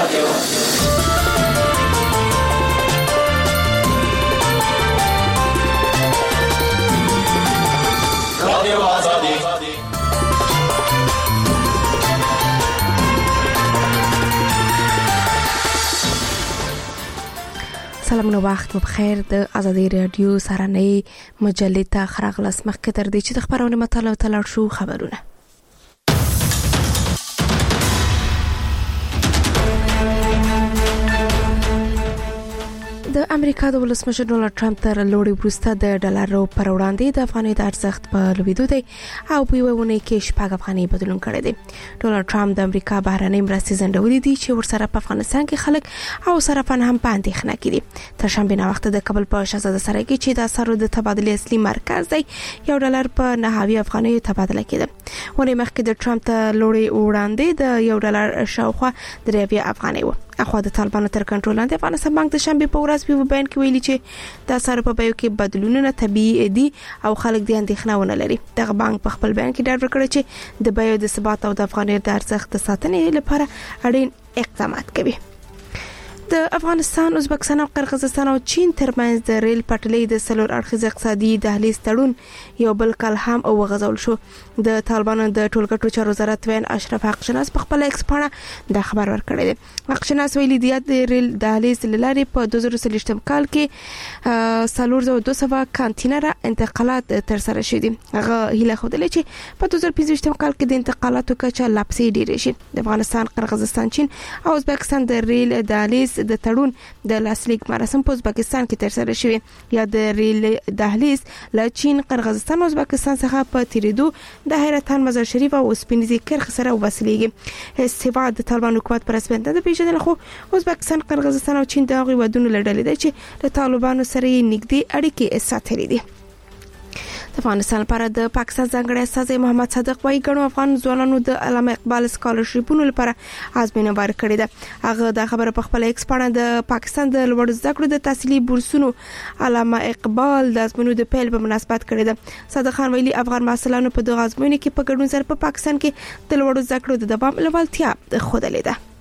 رادیو آزادی. سلام نو وخت بخیر. د آزادی رادیو سرانه مجلې ته خراغلاس مخکې تر دې چې د خبرونه مطالعه تلل شو خبرونه. د امریکا د ولسمشر ډونالد ټرمپ تر لوړې وروسته د ډالر پر وړاندې د افغانۍ د ارزښت په لوړېدو دی او په یوه ونې کې شپږ افغانۍ بدلون کړی دی. ډونالد ټرمپ د امریکا بهرنۍ مرستې ځنډولې دي چې ورسره په افغانستان کې خلک او صرافان هم په اندېښنه کې دي. تر شنبه نه وخت د کابل په شهزاده سرای کې چې د اسعارو د تبادلې اصلي مرکز دی یو ډالر په 9 افغانۍ تبادله کېده. ونې مخکې د ټرمپ ته لوړې وړاندې د یو ډالر شاوخوا 3 افغانۍ و. اخوا د طالبانو تر کنټرول لاندې افغانستان بانک د شنبه په ورځ په بیان کې ویلي چې د اسعارو په بیو کې بدلونونه طبيعي دي او خلک د اندېښنه ونه لري. دغه بانک په خپل بیان کې ډاډ ورکړی چې د بیو د ثبات او د افغانۍ د ارزښت د ساتنې لپاره اړین اقدامات کوي. د افغانستان، ازبکستان او قرغیزستان او چین ترمنځ د ریل پټلۍ د سلور اړخیز اقتصادي دهلیز تړون یو بل کال هم وغځول شو. د طالبانو د ټولګټو چارو وزارت وین اشرف حقشناس په خپل ایکس باندې دا خبر ورکړی دی. حقشناس ویلي دی د ریل دهلیز لارې په 2023 کال کې 4200 کانتینر انتقالات تر سره شوي دي. هغه هیله خوده چې په 2025 کال کې د انتقالاتو کچه لا پسې ډیره شي. د افغانستان، قرغیزستان، چین او ازبکستان د ریل دهلیز د تړون د لاسلیک مراسم په ازبکستان کې تر سره شوي. یا د ریل دهلیز له چین، قرغیزستان او ازبکستان څخه په تیریدو د حیرتان مزار شریف او سپینزي کرخ سره وسیلېږي. استوا د طالبان حکومت پر اساس د پیژندل خو ازبکستان، قرغیزستان او چین د هغوی ودونو لړلې دي چې د طالبانو سره نږدې اړیکې ساتلې دي. د افغانستان لپاره د پاکستان ځانګړی استازی محمد صادق وايي ګڼو افغان ځوانانو د علامه اقبال سکالرشیپونو لپاره ازموینه ورکړې ده. هغه دا خبره په خپل ایکس باندې د پاکستان د لوړ زده کړو د تحصیلي بورسونو علامه اقبال د ازموینو د پیل په مناسبت کړې ده. صادق خان ویلي افغان محصلانو په دغه ازموینه کې په ګډون سره په پاکستان کې د لوړ زده کړو د دوام لوړتیا خوده لیده.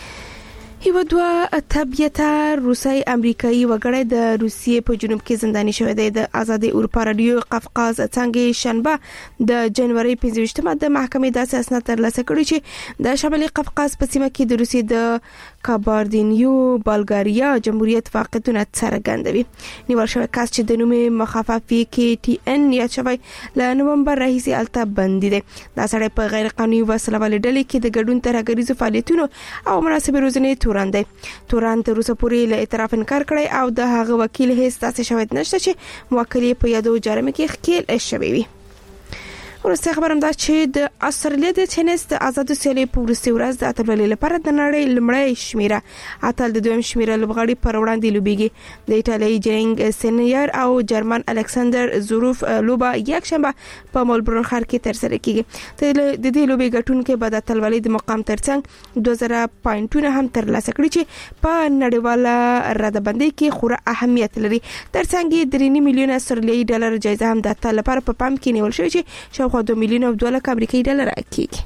یو دوه طبيعته روسي امریکایي وګړی د روسیې په جنوب کې زنداني شوی دی. د آزادي اروپا رادیو قفقاز څنګه شنبه د جنوري 25مه د محکمې داسې اسناد ترلاسه کړي چې د شمالي قفقاز په سیمه کې د روسیې د کاباردینیو بلغاریا جمهوریت واقعیتونه څرګندوي. نیول شوی کس چې د نوم مخفف KTN یا شوی له نومبر راهیسې الته بندي دی. دا سړی په غیر قانوني وسله والې ډلې کې د ګډون ترهګریزو فعالیتونو او مناسبې روزنې توران تر اوسه پورې له اعتراف انکار کړی او د هغه وکیل هیڅ داسې شواهد نشته چې موکل په یادو جرمه کې ښکیل شوی وي. ورسته خبرم دا چې د استرالیا د ټینس د آزاد سیالۍ په وروستي ورځ د اتلولۍ لپاره د نړۍ لمړی شمیره اتل د دویم شمیره لوبغاړي پر وړاندې لوبيږي. د ایتالیا جنګ سینیر او جرمن الکساندر زوروف لوبه یک شنبه په ملبورن ښار کې تر سره کیږي. د دې لوبې ګټونکو به د اتلولۍ د مقام ترڅنګ 2000 پوینټونه هم ترلاسه کړي چې په نړیواله ردبندۍ کې خورا اهمیت لري. ترڅنګ 3 میلیون استرالیایي ډالر جایزه هم د اتل لپاره په پام کې نیول شوې چې 2 میلیون او 2 لک امریکایي ډالر کېږي.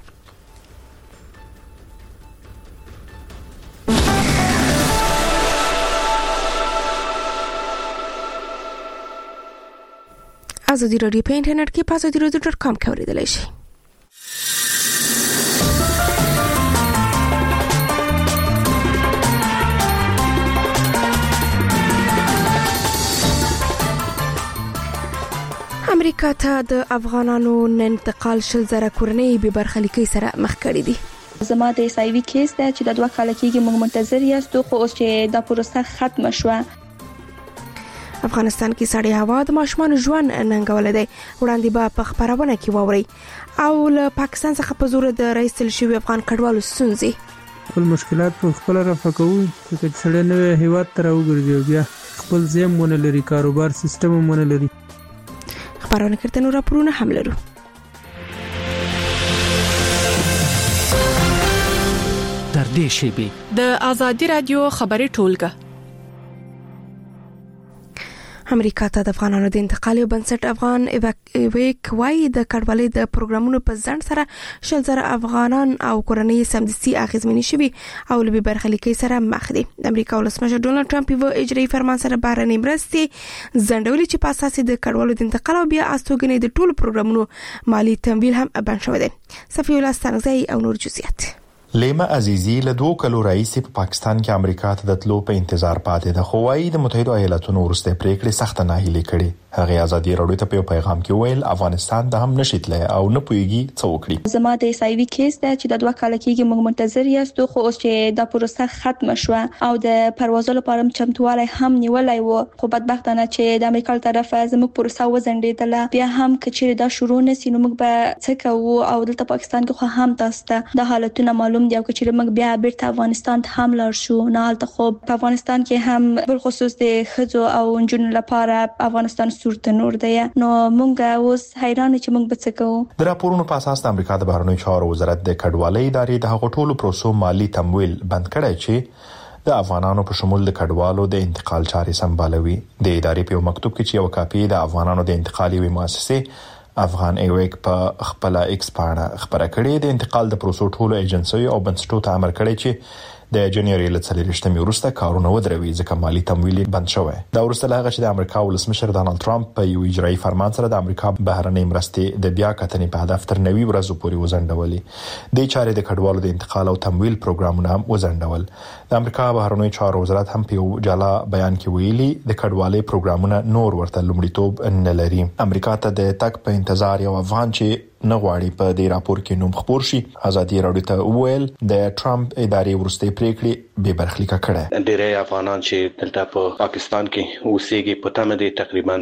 آزادی رادیو په انټرنیټ کې په azadieradio.com کې اوریدلای شئ. امریکا ته د افغانانو انتقال 10,000 کورنۍ به برخلیکي سره مخ کړي دي. زما د SIV کیس ده چې د 2 کال کېږي موږ منتظر یاستو خو اوس چې دا پروسه ختم شوه. افغانستان کې سړې هوا د ماشومان ژوند ننګول دي. وړاندې به په خبرونه کې ووري او له پاکستان څخه په زور د رئیس شوی افغان کډوالو ستونزې خپل مشکلات په خپل رفع کوو چې سړی نوې هیواد ته راوګرځي بیا خپل ځم ونه لري کاروبار سیستم ونه لري. خبرونه کړه نو راپورونه هم لرو. در دې شیبه د آزادی رادیو خبري ټولګه امریکا ته د افغانانو د انتقال یو بنسټ افغان ایویک وايي د کډوالۍ د پروګرامونو په ځند سره 100,000 افغانان او کورنۍ سمدستي اغیزمنې شوي او لوی برخلیکي سره مخ دي. د امریکا ولسمشر ډونالد ټرمپ یو اجرایي فرمان سره بهرنۍ مرستې ځنډولې چې په اساس د کډوالو د انتقال او بیا استوګنې د ټولو پروګرامونو مالی تمویل هم بند شوی دی. صفی الله ستانزی او نور جزئیات. لیما عزیزی له 2 کلو راهیسې په پاکستان کې امریکا ته د تلو په انتظار پاتې ده، خو وايي د متحده ایالاتونو وروسته پریکړې سخت ناهیلي کړي. هغه ازادي راډیو ته په پیغام کې ویل افغانستان د هم نشیتله او نه پويږي څه وکړي. زما د ایسایوي کیس ده چې د 2 کال کېږي موږ منتظر یاستو، خو اوس چې د پروسه ختم شوه او د پروازو لپاره چمتووالی هم نیولای وو، خو بدبختانه چې د امریکا طرفه زموږ پروسه وزندیدله. بیا هم کچې دا شروع نسی نو موږ به څه کوو او دلته پاکستان کې خو هم تاسو ته د حالتونو معلوم دی او کچې موږ بیا بیرته افغانستان ته هم لاړ شو نه حالت خو په افغانستان کې هم بل خصوص د خځو او انجونو لپاره افغانستان صورت نور دی. نو مونږ اوس حیران چې مونږ به څه کوو. د راپورونو په اساس د امریکا د بهرنیو چارو وزارت د کډوالۍ ادارې د هغو ټولو پروسو مالی تمویل بند کړی چې د افغانانو په شمول د کډوالو د انتقال چارې سمبالوي. د ادارې په مکتوب کې چې یو کاپی د افغانانو د انتقالي مؤسسه افغان ایویک په خپل ایکس باندې خبره کړې. د انتقال د پروسو ټولو ایجنسیو او بنسټونو ته امر کړی چې د جنوري ل 23 وروسته کارونه ودروي ځکه مالی تمویل بند شوی. دا وروسته هغه چې د امریکا ولسمشر ډانلډ ټرمپ په یو اجرایي فرمان سره د امریکا بهرنۍ مرستې د بیا کتنې په هدف تر 90 ورځې پورې وزندولې. د چارې د کډوالو د انتقال او تمویل پروګرامونه هم وزندول. د امریکا بهرنیو چارو وزارت هم په یو جلا بیان کې ویلي د کډوالۍ پروګرامونه نور ورته لومړیتوب نه لري. امریکا ته د تک په انتظار یو افغان چې نه غواړي په دې راپور کې نوم خبر شي ازادي راډیو ته ویل د ټرمپ ادارې ورسته پریکړې به برخلیکه کړه. ډېری افغانان چې دلته په پاکستان کې اوسېږي په تمه دي تقریبا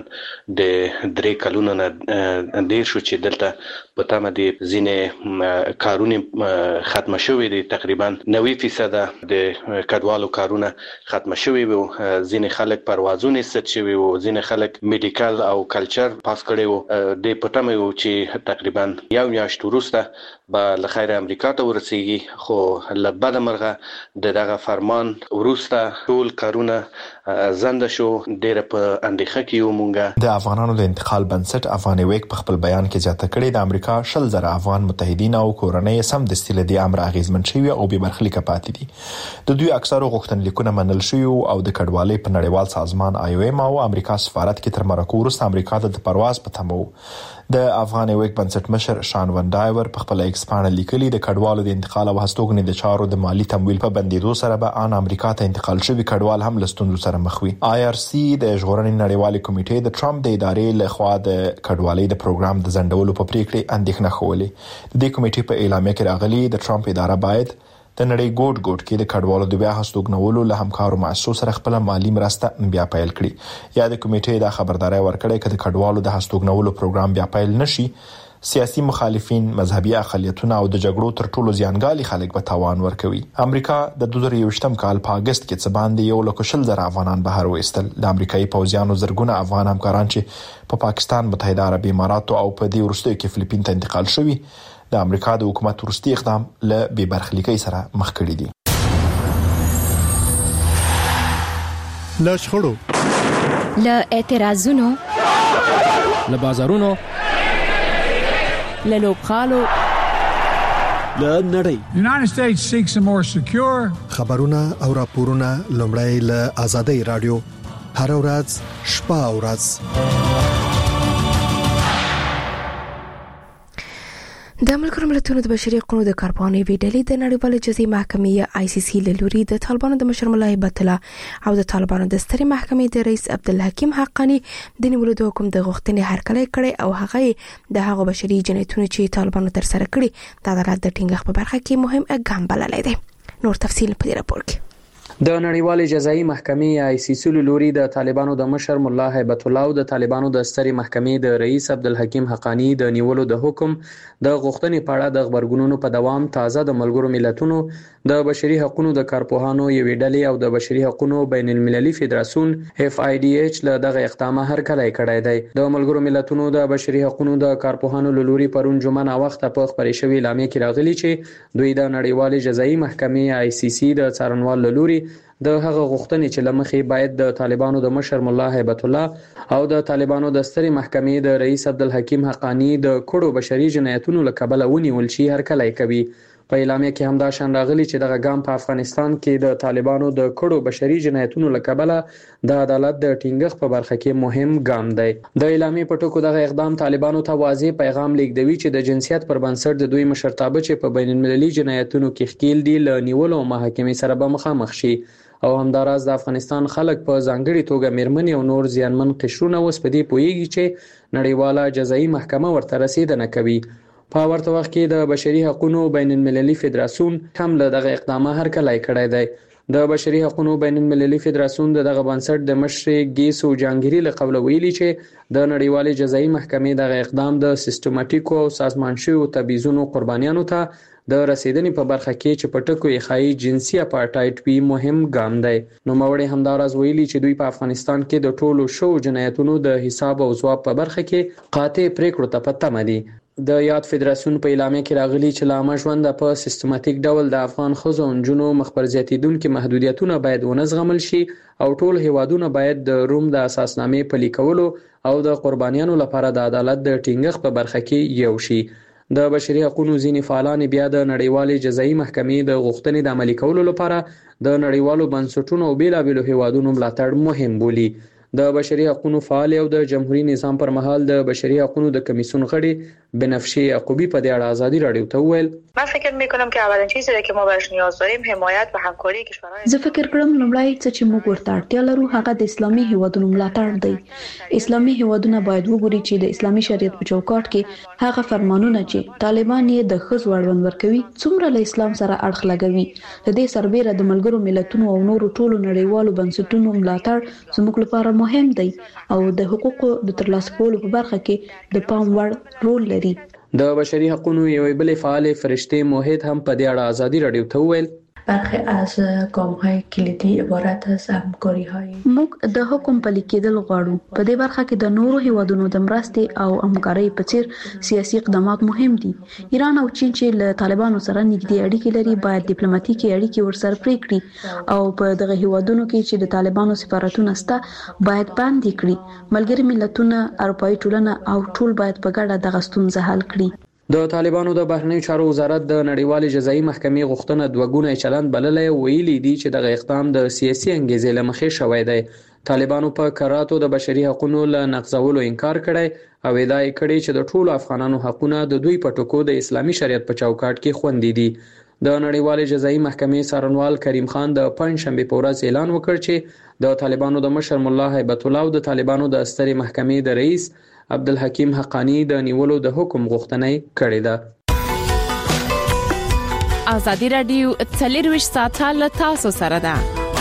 د 3 کلونو نه ډېر شو چې دلته په تمه دي ځینې کارونه ختم شوي دي. تقریبا 90% د کډوالو کارونه ختم شوي وو. ځینې خلک پروازونه ست شوي وو، ځینې خلک میډیکل او کلچر پاس کړي وو. د په تمه وو چې تقریبا یو میاشت وروسته به له خیر امریکا ته ورسیږي، خو له بده مرغه دغه فرمان وروسته ټول کارونه زنده شو. ډېر په اندېښه کې یو مونږه. د افغانانو د انتقال بنسټ افغان ایویک په خپل بیان کې زیاته کړې د امریکا 100,000 افغان متحدین او کورنۍ سم د استیل د امر اغیزمن شوی او به برخلیکه پاتې دي. د دوی اکثره غوښتنلیکونه منل شوی او د کډوالۍ په نړیوال سازمان IOM او امریکا سفارت کې تر مرکو وروسته امریکا د پرواز په تمو. د افغان ایویک بنسټ مشر شان ون ډایور په خپل ایکس باندې لیکلي د کډوالو د انتقال او هستوګنې د چارو د مالی تمویل په بندیدو سره به ان امریکا ته انتقال شوی کډوال هم لستوندو سره مخ وي. IRC د ژغورنې نړیوالې کمیټې د ټرمپ د ادارې لخوا د کډوالۍ د پروګرام د ځنډولو په پریکړه اندېښنه خولې. د کمیټې په اعلامیه کې راغلي د ټرمپ اداره باید د نړۍ ګوټ کې د کډوالو د بیا هستوګنولو له همکارو مؤسسو سره خپل مالی مرسته بیا پیل کړي. یا د کمیټې د خبرداري ورکړې چې د کډوالو د هستوګنولو پروګرام بیا پیل نشي سیاسي مخالفین، مذهبي اقلیتونه او د جګړو تر ټولو زیانګالي خلک به تاوان ورکوي. امریکا د 2021م کال په اگست کې څه باندې 1,00,000 افغانان بهر وېستل. د امریکایي پوځیانو زرګونه افغان همکاران چې په پاکستان، متحده عربي امارات او په دې وروستیو کې فلیپین ته انتقال شوي د امریکا د حکومت ورستي اقدام له بې برخلیکۍ سره مخ کړي دي. له شخړو، له اعتراضونو، له بازارونو، له لوبغالو، له نړۍ. United States seeks a more secure. خبرونه او راپورونه لومړی له ازادي راډیو هر ورځ شپه او ورځ. د ملګرو ملتونو د بشري حقوقو د کارپانې ویډلې د نړیوال جزایي محکمې ICC له لوري د طالبانو د مشر ملا هیبت الله او د طالبانو د سترې محکمې د رئیس عبدالحکیم حقانی د نیولو د حکم د غوښتنې هرکلی کړي او هغه د هغو بشري جنایتونو چې طالبانو تر سره کړي د عدالت د ټینګښت په برخه کې مهم ګام بللی دی. نور تفصیل په دې راپور کې. د نړیوالې جزایي محکمې ICC لوري د طالبانو د مشر ملا هیبت الله او د طالبانو د سترې محکمې د رئیس عبدالحکیم حقانی د نیولو د حکم د غوښتنې په اړه د خبرګونونو په دوام تازه د ملګرو ملتونو د بشري حقوقو د کارپوهانو یوې ډلې او د بشري حقوقو بین المللي فدراسیون FIDH له دغه اقدامه هرکلی کړی دی. د ملګرو ملتونو د بشري حقوقو د کارپوهانو لوري پرون جمعه نا وخت په خبري شوی اعلامیه کې راغلي چې دوی د نړیوالې جزایي محکمې ICC د څارنوال لوري د هغه غوښتنې چې لمخې باید د طالبانو د مشر مولا هیبت الله او د طالبانو د سترې محکمې د رئیس عبدالحکیم حقانی د کړو بشري جنایتونو لکبل ونیول شي هرکلی کوي. په اعلامیه کې هم دا شان راغلي چې دغه ګام په افغانستان کې د طالبانو د کړو بشري جنایتونو لکبل د عدالت د ټینګښت په برخه کې مهم ګام دی. د اعلامیې په ټکو دغه اقدام طالبانو ته واضح پیغام لیږدوي چې د جنسیت پر بنسټ د دوی مشرتابه چې په بین المللي جنایتونو کې ښکیل دي له نیولو او محاکمې سره به مخامخ شي او همداراز د افغانستان خلک په ځانګړي توګه میرمنې او نور زیانمن قشرونه اوس په دې پوهیږي چې نړیواله جزایي محکمه ورته رسیدنه کوي. په ورته وخت کې د بشري حقوقو بین المللي فدراسیون هم له دغه اقدامه هرکلی کړی دی. د بشري حقوقو بین المللي فدراسیون دغه بنسټ د مشر ګیسو جانګيري له قبل ویلي چې د نړیوالې جزایي محکمې دغه اقدام د سیستماتیکو او سازمان شویو تبعیضونو قربانیانو ته د رسیدنې په برخه کې چې په ټکو یې ښایي جنسي اپارټایډ وي مهم ګام دی. نوموړي همداراز ویلي چې دوی په افغانستان کې د ټولو شو جنایتونو د حساب او ځواب په برخه کې قاطع پریکړو ته په تمه دي. د یاد فدراسیون په اعلامیه کې راغلي چې لامه ژوند په سیستماتیک ډول د افغان ښځو او نجونو مخبر زیاتیدونکو محدودیتونه باید ونزغمل شي او ټول هیوادونه باید د روم د اساسنامې پلي کولو او د قربانیانو لپاره د عدالت د ټینګښت په برخه کې یو شي. د بشري حقوقو ځینې فعالان بیا د نړیوالې جزایي محکمې د غوښتنې د عملي کولو لپاره د نړیوالو بنسټونو او بیلابیلو هیوادونو ملاتړ مهم بولي. د بشري حقوقو فعال او د جمهوریت نظام پر مهال د بشري حقوقو د کمیسیون غړي بنفشه یعقوبی په دې اړه آزادی رادیو ته وویل من فکر میکنم که اولین چیزی که ما بهش نیاز داریم حمایت و همکاری کشورهای زه فکر کوم لومړی چې موږ ورته اړتیا لرو هغه د اسلامي هیوادونو ملاتړ دی. اسلامي هیوادونه باید وګوري چې د اسلامي شریعت په چوکاټ کې هغه فرمانونه چې طالبان یې د ښځو اړوند ورکوي څومره له اسلام سره اړخ لګوي. د دې سربېره د ملګرو ملتونو او نورو ټولو نړیوالو بنسټونو ملاتړ زموږ لپاره مهم دی او د حقوقو د ترلاسه کولو په برخه کې د پام وړ رول لري. د بشري حقوقو یو بل فعال فرشته موحد هم په دې اړه آزادی رادیو ته وویل برخی از گام‌های کلیدی عبارت از همکاری‌های موږ د حکم پلي کېدل غواړو. په دې برخه کې د نورو هیوادونو د مرستې او همکارۍ په څیر سیاسي اقدامات مهم دي. ایران او چین چې له طالبانو سره نږدې اړیکې لري باید ډیپلوماټیکي اړیکې ورسره پرې کړي او په دغه هیوادونو کې چې د طالبانو سفارتونه شته باید باندې کړي. ملګري ملتونه، اروپایي ټولنه او ټول باید په ګډه دغه ستونزه حل کړي. د طالبانو د بهرنیو چارو وزارت د نړیوالې جزایي محکمې غوښتنه دوه ګونی چلند بللې ویلي دي چې دغه اقدام د سیاسي انګیزې له مخې شوی دی. طالبانو په کراتو د بشري حقوقو له نقضولو انکار کړی او ادعا کړې چې د ټولو افغانانو حقونه د دوی په ټکو د اسلامي شریعت په چوکاټ کې خوندي دي. د نړیوالې جزایي محکمې څارنوال کریم خان د پنځشنبه په ورځ اعلان وکړ چې د طالبانو د مشر مولا هیبت الله او د طالبانو د سترې محکمې د رئیس عبدالحکیم حقانی د نیولو د حکم غوښتنه کړې ده. آزادی رادیو 24 ساعته له تاسو سره ده.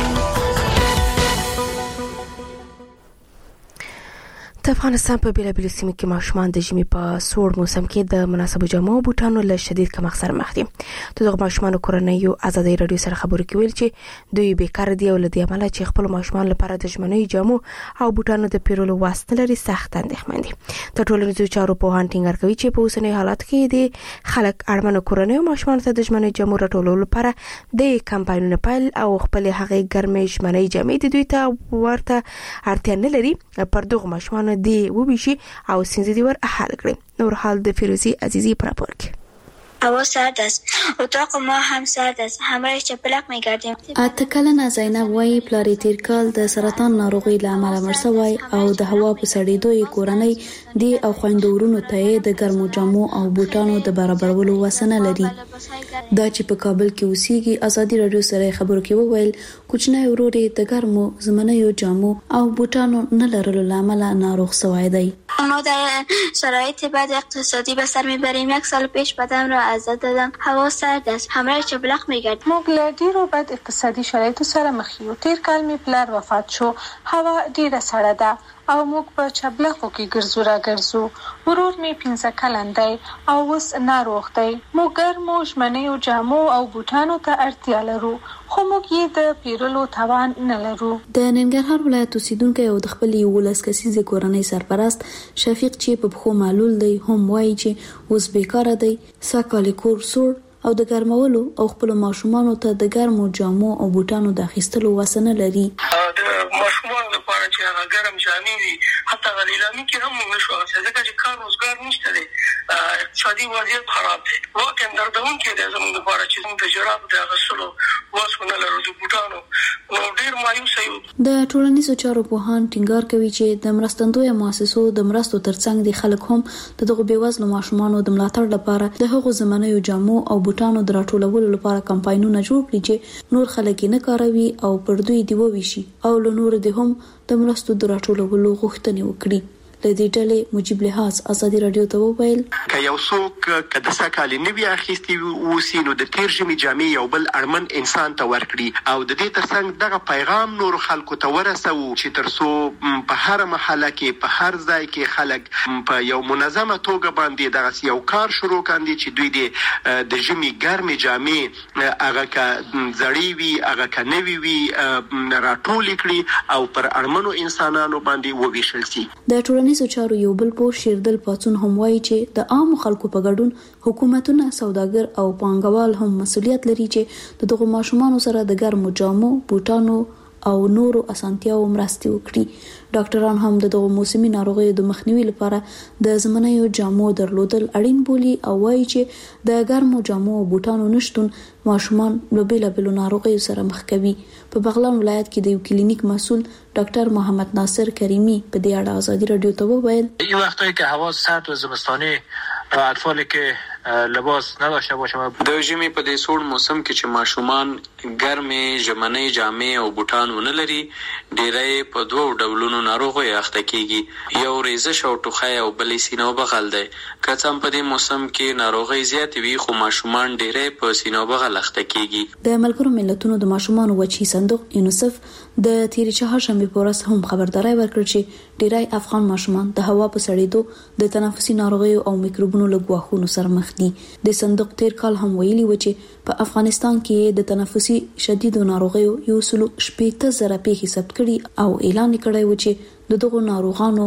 د افغانستان په بیلابیلو سیمو کې ماشومان د ژمي په سوړ موسم کې د مناسبو جامو او بوټانو له شدید کمښت سره مخ دي. دغه ماشومان کورنۍ آزادۍ رادیو سره خبرو کې ویل چې دوی بیکار دي او له دې امله چې خپل ماشومان لپاره د ژمنۍ جامو او بوټانو د پیرلو واسطه لري سخت اندېښمن دي. د ټولنیزو چارو پوهان ټینګار کوي چې په اوسنۍ حالت کې د خلک اړمنو کورنۍ او ماشومان ته د ژمنۍ جامو راټولولو لپاره د کمپاینونو پیل او خپل هغه ګرمې ژمنۍ جامې د دوی ته ورته اړتیا نه لري پر دغه ماشومان دی وبیشي او سنځدي ور حل کړي. نور حال د فیروزی عزیزی پر راپور کې. هوا سرد است. اتاق ما هم سرد است. همراه چپلک می‌گردیم. اتکلنا زینب وای پلاری تیر کال د سرطان ناروغي له امله مړ شوی او د هوا په سړېدو یې کورنۍ دی او خويندورونو ته د ګرمو جامو او بوټانو د برابرولو وسنه لري. دا چې په کابل کې اوسېږي آزادي رادیو سره خبرو کې وویل کوچنی ورور د ګرمو زمنیو جامو او بوټانو نه لرلو لامل ناروغ شوی دی. ما در شرایط بد اقتصادی به سر میبریم. 1 سال پیش بدم را ازاد دادم. هوا سرد است. همراه چپلق میگردیم. موږ له ډیرو بد اقتصادي شرایطو سره مخ یو. تیر کال می پلار وفات شو. هوا ډیره سړه ده او موږ په چپلقو کې ګرځو را ګرځو. ورور می 15 کلن دی او اوس ناروغ دی. موږ ګرمو ژمنیو جامو او بوټانو ته اړتیا لرو خو موږ یې د پیرلو توان نه لرو. د ننګرهار ولایت اوسیدونکو او د خپل 11 کسیزه کورنۍ سرپرست شفیق چې په خو معلول دی هم وایي چې اوس بیکاره دی. ساکال کور سور او د ګرمولو او خپل ماشومان ته د ګرمو جامو او بوټانو د اخیستلو وسنه لري. د ماشومان لپاره چې هغه ګرم جامې وي حتی غلیلامي کې هم نشو ځکه چې کار روزګار نشته دی، اقتصادي وضعیت خراب دی. واقعا دردون کې د زموږ لپاره چې موږ د جراب د غسلو وسونه لرو د بوټانو نو ډیر مایوس یو. د ټولنیزو چارو پوهان ټینګار کوي چې د مرستندویه مؤسسو د مرستو ترڅنګ د خلک هم دغه بیوزلو ماشومانو د ملاتړ لپاره د هغو زمانیو جامو او بوټانو د راټولولو لپاره کمپاینونه جوړ کړي چې نور خلک نه کاروي او پر دوی دی وویشي او له نور د هم د مرستو د راټولولو غوښتنې وکړي. لدې ډلې مجيب لحاظ ازادي رادیو ته وویل که یو څوک د سکالي نوی اخیستي وسی نو د تیر ژمي جامې یو بل اړمن انسان ته ورکړي او د دې ترڅنګ دغه پیغام نور خلکو ته ورسو چې ترسو په هر محله کې په هر ځای کې خلک په یو منظمه توګه باندې دغه یو کار شروع کاندي چې دوی د ژمي ګرمې جامې هغه کا زړې وي هغه کا نوی وي راټول کړي او پر اړمنو انسانانو باندې وویشل شي. د ټولنیزو چارو یو بل پوه شیردل پاتون هم وایي چې د عام خلکو په ګډون حکومتونه، سوداګر او پانګوال هم مسؤلیت لري چې دغه ماشومان سره د ګرمو جامو، بوټانو او نورو اسانتیاو مرستې وکړي. ډاکټران هم دغه موسمي ناروغیو د مخنیوي لپاره د زمنیو جامو درلودل اړین بولي او وایي چې د ګرمو جامو او بوټانو نشټون ماشومان له بیلابیلو ناروغیو سره مخ کوي. په بغلان ولایت کې د یو کلینیک مسؤل ډاکټر محمد ناصر کریمی په دې اړه ازادي رادیو ته وویل این وقتایی که هوا سرد و زمستانی اطفالی که لباس نداشته باشه د ژمي په دې سوړ موسم کې چې ماشومان ګرمې ژمنۍ جامې او بوټان ونه لري ډېری په دوو ډولونو ناروغیو اخته کیږي، یو ریزش او ټوخی او بل سینه او بغل دی. که څه هم په دې موسم کې ناروغۍ زیاتې وي خو ماشومان ډېری په سینه او بغل اخته کیږي. د ملګرو ملتونو د ماشومانو وچی صندوق یونیسف د تیرې چهارشنبې په ورځ هم خبرداري ورکړه چې ډېری افغان ماشومان د هوا په سړېدو د تنفسي ناروغیو او میکروبونو له ګواښونو سره مخ دي. د صندوق تیر کال هم ویلي و چې په افغانستان کې د تنفسي شدیدو ناروغیو 180,000 پیښې ثبت کړي او اعلان کړی و چې دغه ناروغانو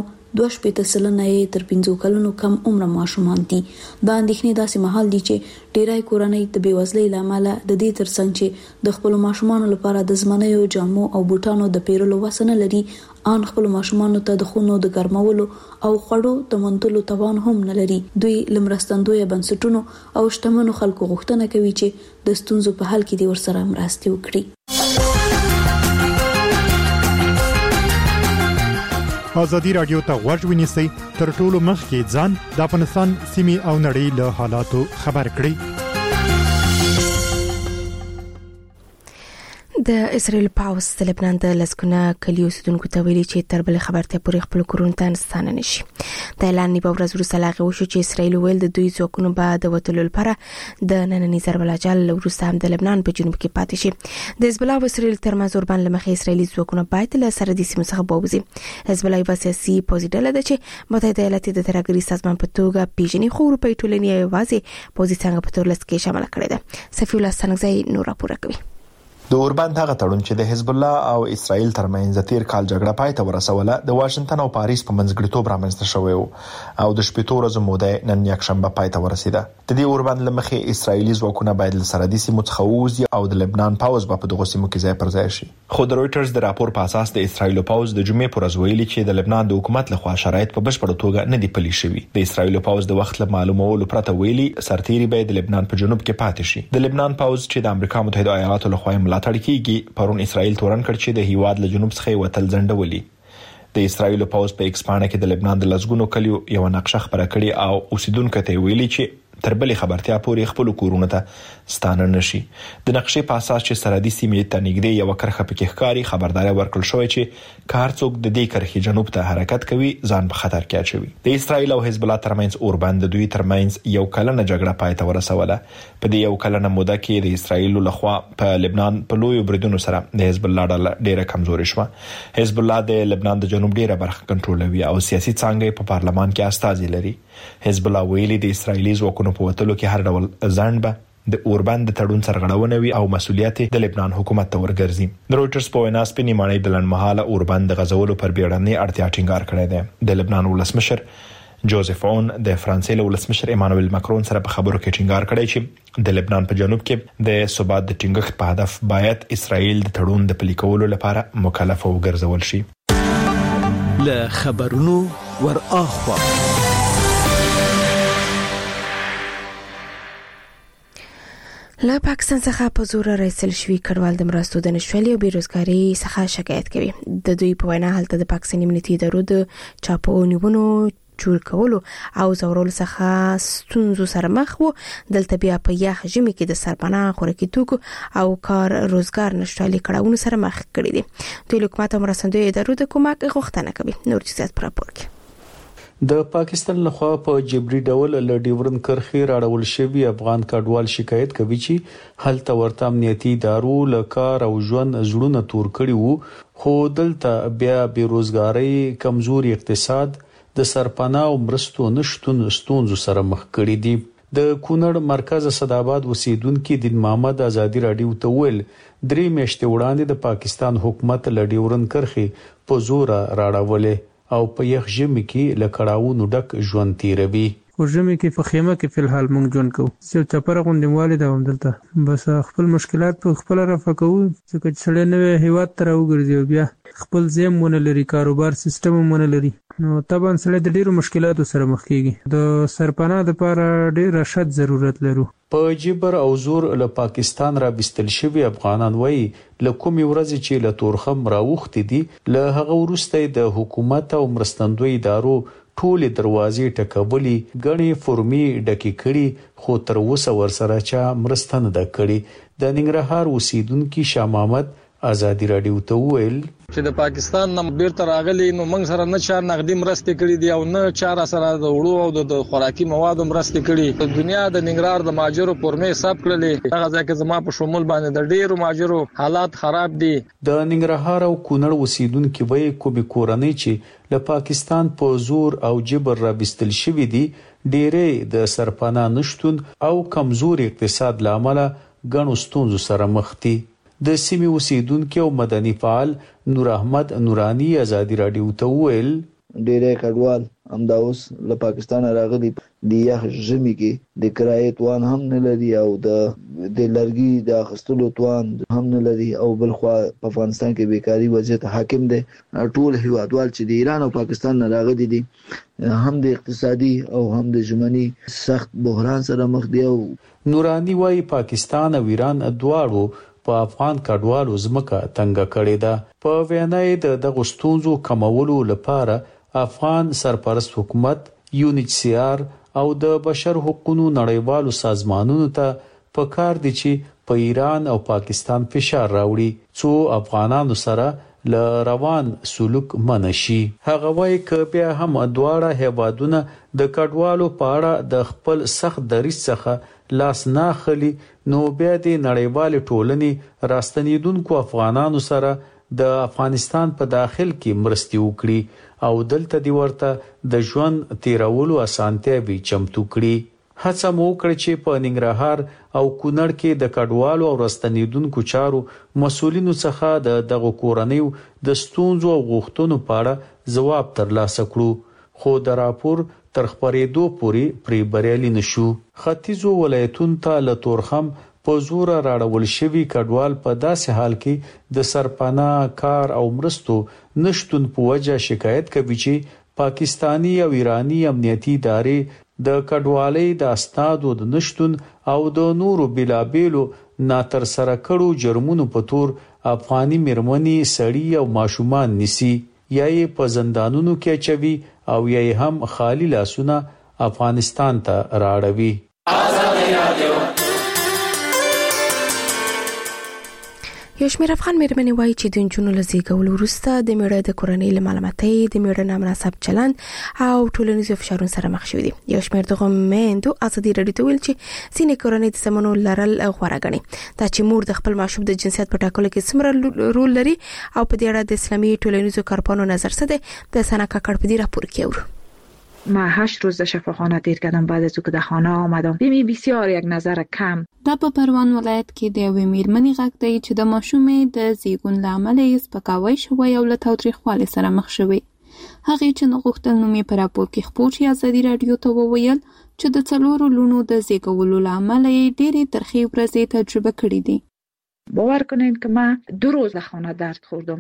2.8% تر 15 کلونو کم عمر ماشومان دي. دا اندېښنې داسې مهال دي چې ډېری کورنۍ د بیوزلۍ لامل د دې ترڅنګ چې د خپل ماشومانو لپاره د زمنیو جامو او بوټانو د پیرلو وسنه لري، ان خپل ماشومانو ته د خونو د ګرمولو او خړو د منتلو توان هم نه لري. دوی لمرستندوی بنسټونو او شتمنو خلکو غوښتنه کوي چې د ستونزو په حل کې د ورسره مرسته وکړي. ازادي رادیو ته غوږ ونیسئ، تر ټولو مخکې ځان د افغانستان سیمې او نړۍ له حالاتو خبر کړئ. د اسرائیل پاوس د لبنان د لسګونه کلیو اوسیدونکو ته ویلي چې تر بلې خبرته پورې خپل کورونه ته ستانه نشي. د اعلان نیمه ورځ وروسته لاغه وشو چې اسرائیل ویل د دوی ځواکونو به د وټلو لپاره د نننۍ ضرب العجل وروسته هم د لبنان په جنوب کې پاتې شي. د حزب الله او اسرائیل ترمنځ اوربان لمخې اسرائیلي ځواکونه باید له سرحدي سیمو څخه ووځي. حزب الله یو سیاسي پوځي ډله ده چې متحده ایالات د ترهګرۍ سازمان په توګه پیژني، خو اروپایي ټولنې یوازې پوځي څنګه په تور لس کې شامل کړي ده. صفی الله سنگزی نور راپور کوي. د اوربان هغه تړون چې د حزب الله او اسرائیل ترمنځ د تیر کال جګړه پای ته ورسوله د واشنگټن او پاریس په منځګړیتوب رامنځته شوی او د شپږ ورځې موده نن یکشنبه پای ته ورسیده. د دې اوربان لمخې اسرائیلي ځواکونه باید له سرحدي سیمو څخه ووځي او د لبنان پاوز په دغه سیمو کې ځای پر ځای شي. خو د رويټرز د راپور په اساس د اسرائیل پاوز د جمعې پر ورځ ویلي چې د لبنان د حکومت لخوا شرایط په بشپړ توګه نه دي پلي شوي. د اسرائیل پاوز د وخت له معلومولو پرته ویلي سرتيري به د لبنان په جنوب کې پاتې شي. د لبنان پاوز چې د امریکا متحده ایالاتو لخوا ملاتړ کیږي پرون اسرائیل تورن کړ چې د هیواد له جنوب څخه وتل ځنډولي. د اسرائیل پاوز په ایکسپانه کې د لبنان د لسګونو کلیو یو نقشه خبره کړې او اوسیدونکو ته ویلي چې تر بلې خبرتیا پورې خپل کورونه ته ستانه نشي. د نقشې په اساس چې سرحدي سیمې ته نږدې یو کرخه پکې ښکاری خبرداري ورکړل شوې چې کار څوک د دې کرخې جنوب ته حرکت کوي ځان په خطر کې اچوي. د اسرائیل او حزب الله ترمنځ اوربند د دوی ترمنځ یو کلنه جګړه پای ته ورسوله. په دې یو کلنه موده کې د اسرائیل لخوا په لبنان په لوی بریدونو سره د حزب الله ډیره کمزوري شوه. حزب الله د لبنان د جنوب ډیره برخه کنټرولوي او سیاسي څانګې په پارلمان کې استازي لري. حزب الله ویلي د اسرائیلي ځواکونو په وټلو کې هر ډول ځنډ به د اوربند د تړون سرغړونه وي او مسؤلیت د لبنان حکومت ته ورګرځي. د رويټرز په وینا سپینې ماڼۍ د لنډمهاله اوربند د غزولو پر بیړنۍ اړتیا ټینګار کړی دی. د لبنان ولسمشر جوزف اون د فرانسې له ولسمشر ایمانوئل ماکرون سره په خبرو کې ټینګار کړی چې د لبنان په جنوب کې د ثبات د ټینګښت په هدف باید اسرائیل د تړون د پلي کولو لپاره مکلف وګرځول شي. له خبرونو ور اخوا له پاکستان څخه په زور راځل شوی کډوال د مرستو د نشوالي او بیروزګاری څخه شکایت کوي. د دوی په وینا هلته د پاکستاني امنیتي ادارو د چاپو نیونو جوړ کولو او زورولو څخه ستونزو سره مخ وو. دلته بیا په یخ ژمي کې د سرپناه خوراکي توکو او کار روزګار نشټالي کړهونه سره مخ کړي دي. دوی حکومت او مرستندوی ادارو د کومک غوښتنه کوي. نور جزئیات پر راپور کې د پاکستان لخوا په جبري ډول له ډیورن کرخي راړول شوی افغان کډوال شکایت کوي چې هلته ورته امنیتي ادارو له کار او ژوند زړونه تور کړي وو، خو دلته بیا بیروزګاری، کمزوري اقتصاد، د سرپناه او مرستو نشټون ستونزو سره مخ کړي دي. د کونړ مرکز اسداباد اوسیدونکو دین محمد ازادي رادیو ته ویل 3 میاشتې وړاندې د پاکستان حکومت له ډیورن کرخي په زور راړولې او په یخ ژمي کې لکړاوونو ډک ژوند تیروي. په ژمي کې په خیمه کې فل حال مونږ ژوند کوو. چې چپره غوندموالي دا همدلته بس خپل مشکلات په خپل رفع کوو. چې څلې نوې هیواد تر وګرځي بیا خپل زم مون لري، کاروبار سیستم مون لري، نو طبعا سره د ډیرو مشکلاتو سره مخ کیږي. د سرپناه لپاره ډیر رشد ضرورت لرو. په جبر او زور له پاکستان را بستل شوی افغانان وایي له کومې ورځې چې له تورخم راوخت دي له هغه وروسته د حکومت او مرستندوی ادارو ټول دروازې ټکولې، غني فرمي ډکې کړي، خو تر اوسه ورسره چا مرستنه د کړي. د ننګرهار اوسیدونکو شاه محمد ازادي رادیو ته ویل چې د پاکستان نم بیرته راغلي نو موږ سره نه چا نقدي مرستې کړې دي او نه چا سره د وړو او د خوراکي موادو مرستې کړې. د دنیا د ننګرهار د ماجرو پرمه حساب کړلې، هغه ځکه زما په شمول باندې د ډیرو ماجرو حالات خراب دي. د ننګرهار او کونړ اوسیدونکو وایي کومې کورنۍ چې له پاکستان په زور او جبر را بستل شوی دي ډیره د سرپناه نشټون او کمزوري اقتصاد لامل غنو ستونزو سره مخ دي. د سیمې اوسیدونکو او مدني فعال نور احمد نورانی ازادي رادیو ته ویل ډیره کډوال همدا اوس له پاکستان راغلي دی یخ ژمي کې د کرایې توان هم نه لري او د لرګي د اخستلو توان هم نه لري او بلخوا په افغانستان کې بیکاری وضعیت حاکم دی. ټول هیوادوال چې د ایران او پاکستان نه راغلي دي هم د اقتصادي او هم د ژمنی سخت بحران سره مخ دي. او نورانی وايي پاکستان او ایران دواړو په افغان کډوالو ځمکه تنګه کړې ده. په وینای د دغه ستونزو کمولو لپاره افغان سرپرست حکومت، UNHCR او د بشر حقوقو نړیوالو سازمانونو ته پکار دي چې په ایران او پاکستان فشار راوړي څو افغانانو سره ل روان سلوک منشي. هغه وايي ک بیا هم دواړه هیوادونه د کډوالو په اړه د خپل سخت دریځ څخه لاس نه خلی نو بیا د نړیوال ټولنې راستنیدونکو افغانانو سره د افغانستان په داخل کې مرستي وکړي او دلته دی ورته د ژوند تیرولو اسانتیا به چمتو کړي. هڅه مو وکړه چې په ننګرهار او کونړ کې د کډوالو او راستنیدونکو چارو مسولینو څخه د دغه کورنیو د ستونزو او غوښتنو په اړه ځواب ترلاسه کړو، خو د راپور تر خبرېدو پورې پرې بریالي نشو. ختیځو ولایتونو ته له تورخم په زور راړول شوی کډوال په داسې حال کې د سرپناه، کار او مرستو نشټون په وجه شکایت کوي چې پاکستانی او ایرانی امنیتي ادارې د کډوالۍ د اسنادو د نشټون او د نورو بلابېلو ناتر سره کړو جرمونو په تور افغاني مرمنې، سړي او ماشومان نسی، یا یې په زندانونو کې اچوي او یا یې هم خالی لاسونه افغانستان ته راړوي. یو شمېر افغان مېرمنې وایي چې د نجونو له زیږولو وروسته د مېړه د کورنۍ له ملامتۍ، د مېړه نامناسب چلند او ټولنیزو فشارونو سره مخ شوي دي. یو شمېر دغه میندو ازادي رادیو ته ویل چې ځینې کورنۍ د زامنو لرل غوره ګڼي. دا چې مور د خپل ماشوم د جنسیت په ټاکلو کې څومره رول لري او په دې اړه د اسلامي ټولنیزو کارپانو نظر څه دی، د سنا کاکړ په دې راپور کې اورو. من 8 روز در شفاخانه دیر کردم بعد از که در خانه آمدم. بیم بسیار یک نظر کم. دا په پروان ولایت کې د یوې میرمنې غږ دی چې د ماشومې د زیږون له امله یې سپکاوی شوی او له تاوتریخوالي سره مخ شوی. هغه چې نو غوښتل نو مې پر راپور کې خپور شي ازادي رادیو ته وویل چې د 4 لونو د زیږولو لامل یې ډېرې ترخې ورځې تجربه کړې دي. باور کنین که من 2 روز در خانه درد خوردم.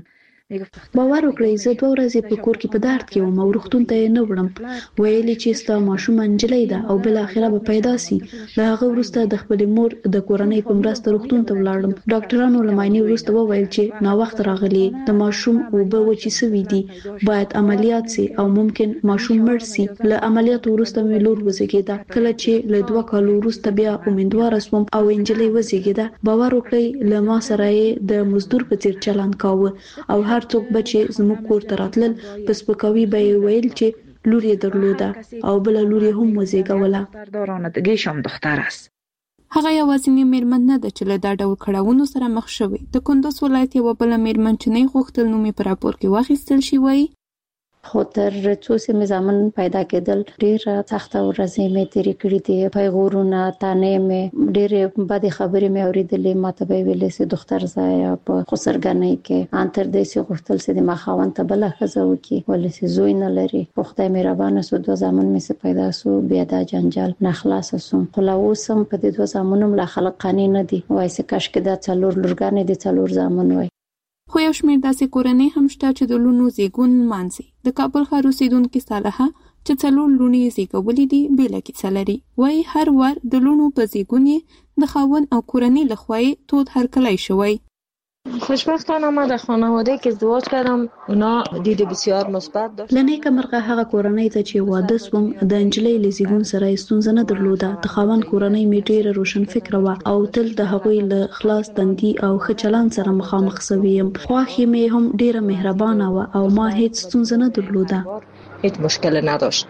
باور وکړئ زه 2 ورځې په کور کې په درد کې وم او روغتون ته نه وړم. ویلي چې ستا ماشوم انجلۍ ده او بل اخره به پیدا سي. له هغه وروسته د خپل مور د کورنۍ په مرسته روغتون ته ولاړم. ډاکټرانو له معاینې وروسته وویل چې ناوخت راغلی د ماشوم اوبه وچې سوي دي، باید عملیات سي او ممکن ماشوم مړ سي. له عملیات وروسته مې لور وزېږېده. کله چې له 2 کالو وروسته بیا امیندواره سوم او انجلۍ وزېږېده. باور وکړئ له ما سره یې د مزدور په څیر چلند کاوه او هر څوک بچي زموږ کور ته راتلل پس پکوي به ویل چې لور یې درلوده او بل لور یې هم وزېږوله. دارندگیشم دختر است. هغه یوازینی میرمن نه ده چې له دا ډول کړاوونو سره مخ شوې. د کندوز ولایت یوه بله میرمن چې نه غوښتل نوم یې په راپور کې واخیستل شي وایي خو تر څو چې مې زامن پیدا کېدل ډېره سخته ورځې مې تېرې کړې دي. پیغورونه تانې مې ډېرې بدې خبرې مې اورېدلې. ماته به یې ویلې چې دختر ځایه په خسرګنۍ کې ان تر دې چې غوښتل چې د ما خاوند ته بله ښځه وکړي ولې چې زوی نه لري. خو خدای مهربانه شو 2 زامن مې چې پیدا شو بیا دا جنجال نه خلاصه سوم. خو لا اوس هم په دې 2 زامنو لا خلک قانع نه دي. وایي چې کاشکې دا 4 لورګانې دي 4 زامن وای. خو یو شمېر داسې کورنۍ هم شته چې د لونو زیږون نمانځي. د کابل ښار اوسېدونکې صالحه چې 4 لوڼې یې زیږولې دي بېله کیسه لري. وایي هر وار د لوڼو په زیږون یې د خاوند او کورنۍ له خوا یې تود هرکلی شوی. خوشبختانه من در خانواده که ازدواج کردم اونا دید بسیار مثبت داشت. لنیکه مرغه هغه کورنۍ ته چې واده سوم د انجلۍ له زیږون سره ستونزه نه درلوده. د خاوند کورنۍ مې ډېره روشن فکره وه او تل د هغوی له خلاص تندي او ښه چلند سره مخامخ سوی یم. خواښې مې هم ډېره مهربانه وه او ما هیڅ ستونزه نه درلوده. هیڅ مشکل نداشت.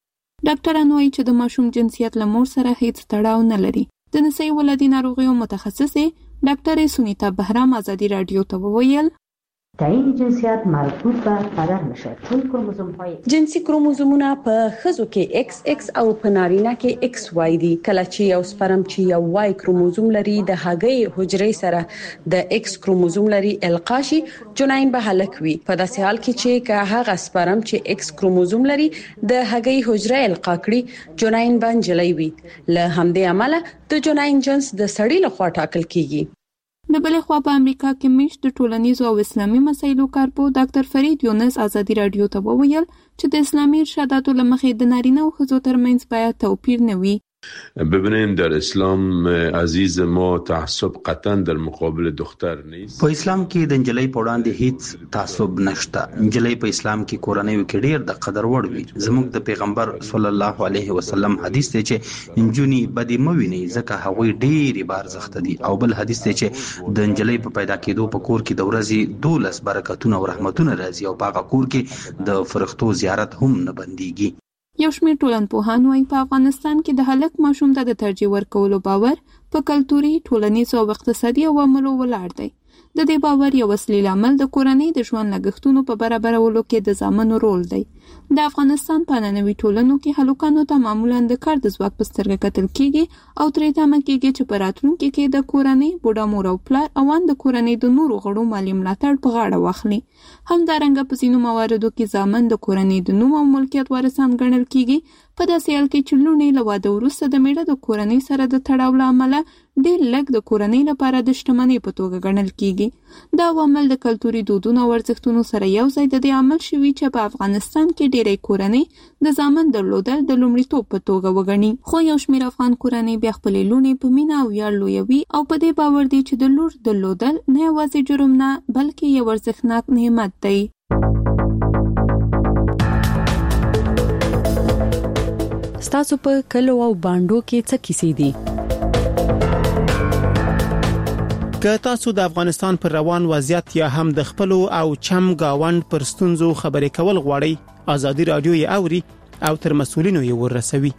ډاکټران وایي چې د ماشوم جنسیت له مور سره هیڅ تړاو نه لري. د نسایي ولادي ناروغیو متخصصې ډاکټر سونیتا بهرام ازادي رادیو ته وویل تعیین جنسیت مربوط به پدر میشه چون کروموزوم‌های جنسي کروموزومونه په ښځو کې XX او په نارینه کې XY دي. کله چې یو سپرم چې یو Y کروموزوم لري د هګۍ حجرې سره د X کروموزوم لري القا شي جنین به هلک وي. په داسې حال کې چې هغه سپرم چې X کروموزوم لري د هګۍ حجره القا کړي جنین به نجلۍ وي. له همدې امله د جنین جنس د سړي لخوا ټاکل کیږي. د بلې خوا په امریکا کې مېشت د ټولنیزو او اسلامي مسایلو کارپو ډاکټر فرید یونس ازادي رادیو ته وویل چې د اسلامي ارشاداتو له مخې د نارینه او ښځو ترمنځ باید توپیر نه وي. ببینید در اسلام عزیز ما تعصب قطعا در مقابل دختر نیست. په اسلام کې د انجلۍ په وړاندې هیڅ تعصب نشته. انجلۍ په اسلام کې کورنۍ کې ډېر د قدر وړ وي. زموږ د پیغمبر صلی الله علیه وسلم حدیث دی چې انجونی بدی مویني ځکه هغوی ډېری بار زخت دي. او بل حدیث دی چې د انجلۍ په پیدا کېدو په کور کې د ورځې 12 برکتونه او رحمتونه راځي او په هغه کور کې د فرښتو زیارت هم نه بنديږي. یو شمېر ټولنپوهان وایي په افغانستان کې د هلک ماشوم ته د ترجیح ورکولو باور په کلتوري، ټولنیزو او اقتصادي عواملو ولاړ دی. د دې باور یو اصلي لامل د کورنۍ د ژوند لګښتونو په برابرولو کې د زامنو رول دی. د افغانستان په نننوي ټولنو کې هلکانو ته معمولا د کار د ځواک په سترګه کتل کیږي او ترې تمه کیږي چې په راتلونکي کې د کورنۍ بوډا مور او پلار او ان د کورنۍ د نورو غړو مالي ملاتړ په غاړه واخلي. همدارنګه په ځینو مواردو کې زامن د کورنۍ د نوم او ملکیت وارثان ګڼل کیږي. په داسې حال کې چې لوڼې له واده وروسته د میړه د کورنۍ سره د تړاو له امله ډېر لږ د کورنۍ لپاره د شتمنۍ په توګه ګڼل کیږي. دا عوامل د کلتوري دودونو او ارزښتونو سره یو ځای د دې عامل شوي چې په افغانستان کې ډېری کورنۍ د زامن درلودل د لومړیتوب په توګه وګڼي. خو یو شمېر افغان کورنۍ بیا خپلې لوڼې په مینه او ویاړ لویوي او په دې باور دي چې د لور درلودل نه یوازې جرم نه بلکې یو ارزښتناک نعمت دی. ستاسو په کلو او باندو کې څه کیسې دي؟ که تاسو د افغانستان پر روان وضعیت یا هم د خپلو او چم گاوند پر ستونزو خبرې کول غواړئ، ازادي رادیو یې اوري او تر مسؤلینو یې ورسوي.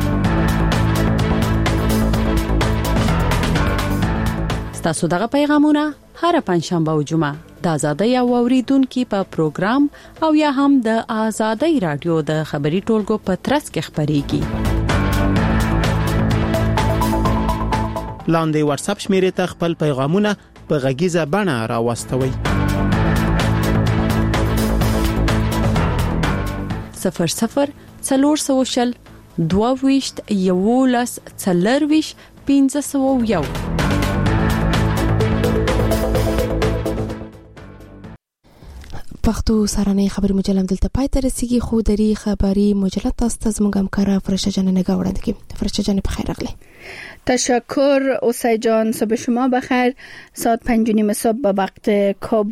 ستاسو دغه پیغامونه هر پنځشنبه او جمعه د ازادۍ او اوریدونکو په پروګرام او یا هم د ازادۍ رادیو د خبري ټولګو په ترڅ کې خبريږي. لاندې واتس اپ شمیرې ته خپل پیغامونه په غږیزه بڼه راوستوئ. 00 400 22 11 40 1501. پښتو سرانه خبري مجله دلته پای ته رسیدي خو دري خبري مجله تاسو ته زموږ همکار فرشته جان نگاه وړاندې کوي. فرشته جان په خیر راغلی. تشکر اوسای جان. صبح شما بخیر. ساعت 5:30 صبح به وقت کابل